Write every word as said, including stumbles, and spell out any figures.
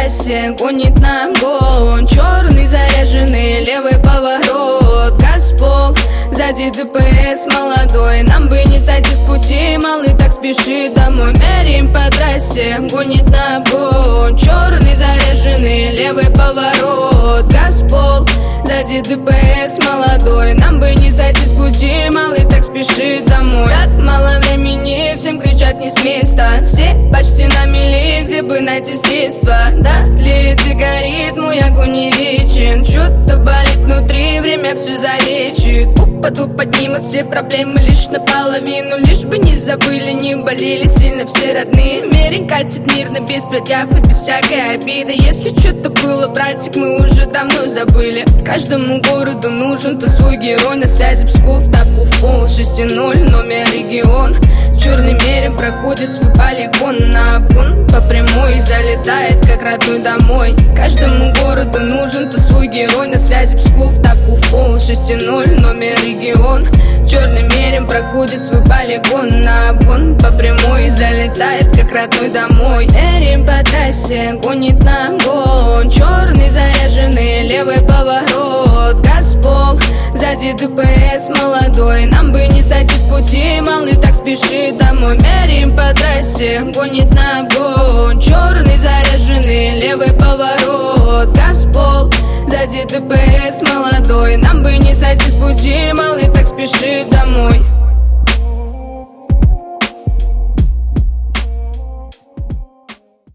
трассе гонит на обгон. Черный заряженный левый поворот, газ в пол, сзади ДПС молодой. Нам бы не сойти с пути, малый так спешит домой. Меряем по трассе, гонит на обгон. Черный заряженный левый поворот, газ в пол, сзади ДПС молодой. Нам бы не сойти с пути, малый так спешит домой. Так мало времени, всем кричат не с места. Все почти на мели, где бы найти средства. Да, тлеет и горит, мой огонь не вечен. Чё-то болит внутри, время все залечит. Упаду, поднимут все проблемы лишь наполовину. Лишь бы не забыли, не болели сильно все родные. Мерень катит мирно, без предъяв и без всякой обиды. Если что-то было, братик, мы уже давно забыли. Каждому городу нужен тут свой герой. На связи Псков, тапу в пол, шесть ноль, номер регион. Черный мерин проходит свой полигон на обгон по прямой и залетает как родной домой. Каждому городу нужен тут свой герой. На связи Псков, тапу в пол, шесть ноль, номер регион. Черный мерин проходит свой полигон на обгон по прямой и залетает как родной домой. Мерин по трассе гонит на обгон. Черный заряженный левый поворот, газ в пол, сзади ДПС молодой. Нам бы не сойти с пути, малый так спешит домой. Мерин по трассе гонит на обгон. Черный заряженный левый поворот, газ в пол, сзади ДПС молодой. Нам бы не сойти с пути, малый так спешит домой.